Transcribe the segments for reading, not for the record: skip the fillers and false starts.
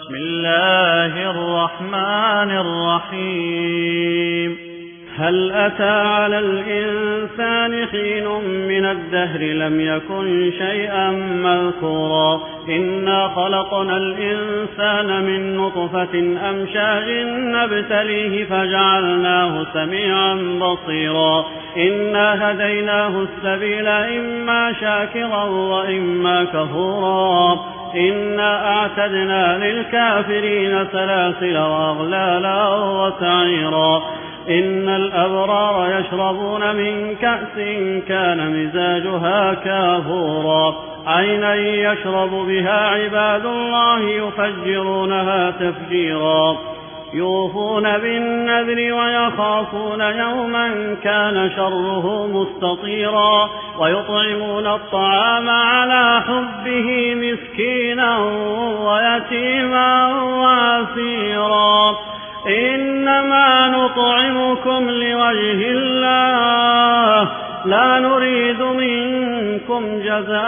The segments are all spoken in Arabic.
بسم الله الرحمن الرحيم. هل أتى على الإنسان حين من الدهر لم يكن شيئا مذكورا إنا خلقنا الإنسان من نطفة أمشاج نبتليه فجعلناه سميعا بصيرا إنا هديناه السبيل إما شاكرا وإما كفورا إنا أعتدنا للكافرين سلاسل وأغلالا وسعيرا إن الأبرار يشربون من كأس كان مزاجها كافورا عينا يشرب بها عباد الله يفجرونها تفجيرا يوفون بالنذر ويخافون يوما كان شره مستطيرا ويطعمون الطعام على حبه مسكينا ويتيما واسيرا إنما نطعمكم لوجه الله لا نريد منكم جزاء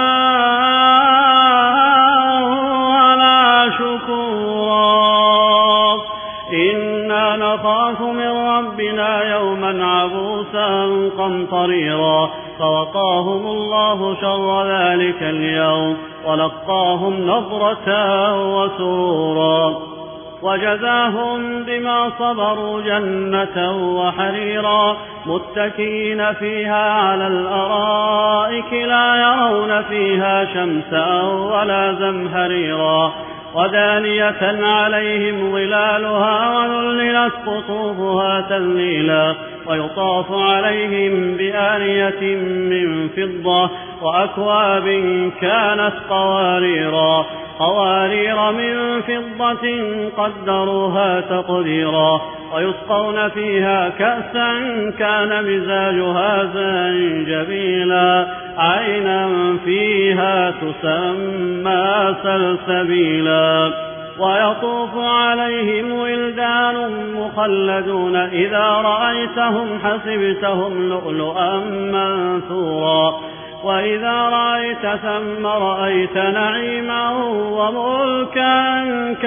ولا شكورا إنا نخاف من ربنا يوما عبوسا قمطريرا فوقاهم الله شر ذلك اليوم ولقاهم نضرة وسرورا وجزاهم بما صبروا جنة وحريرا متكئين فيها على الأرائك لا يرون فيها شمسا ولا زمهريرا ودانية عليهم ظلالها وذللت قطوفها تذليلا ويطاف عليهم بآنية من فضة وأكواب كانت قوارير من فضة قدروها تقديرا ويسقون فيها كأسا كان مزاجها زنجبيلا عينا فيها تسمى سلسبيلا ويطوف عليهم ولدان مخلدون إذا رأيتهم حسبتهم لؤلؤا منثورا وإذا رأيت ثم رأيت نعيما وملكا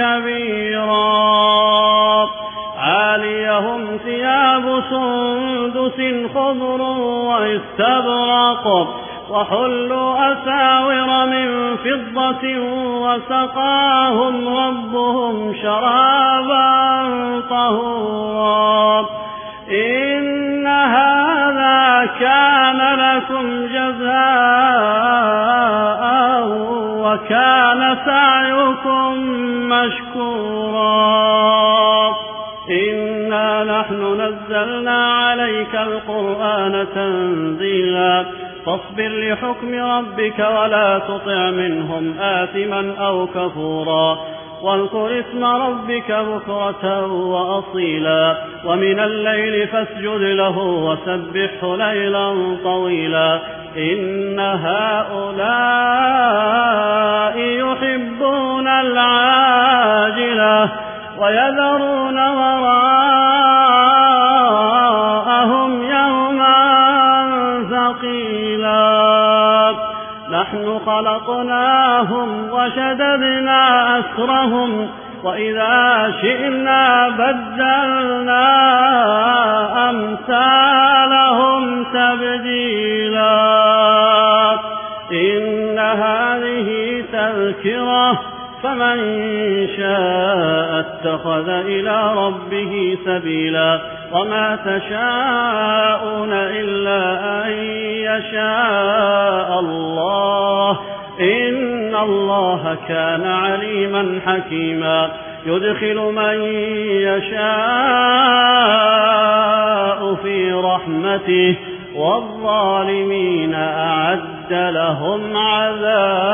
كبيرا عاليهم ثياب سندس خضر واستبرق وحلوا أساور من فضة وسقاهم ربهم شرابا طهورا إن هذا كان لكم جزاء وكان سعيكم مشكورا إنا نحن نزلنا عليك القرآن تنزيلا فاصبر لحكم ربك ولا تطع منهم آثما أو كفورا واذكر اسم ربك بكرة وأصيلا ومن الليل فاسجد له وسبحه ليلا طويلا إن هؤلاء يحبون العاجلة ويذرون وراءهم يوما ثقيلا نحن خلقناهم وشددنا أسرهم وإذا شئنا بدلنا أمثالهم تبديلا إن هذه تذكرة فمن شاء اتخذ إلى ربه سبيلا وما تشاءون إلا أن يشاء الله إن الله كان عليما حكيما يدخل من يشاء في رحمته والظالمين أعد لهم عذابا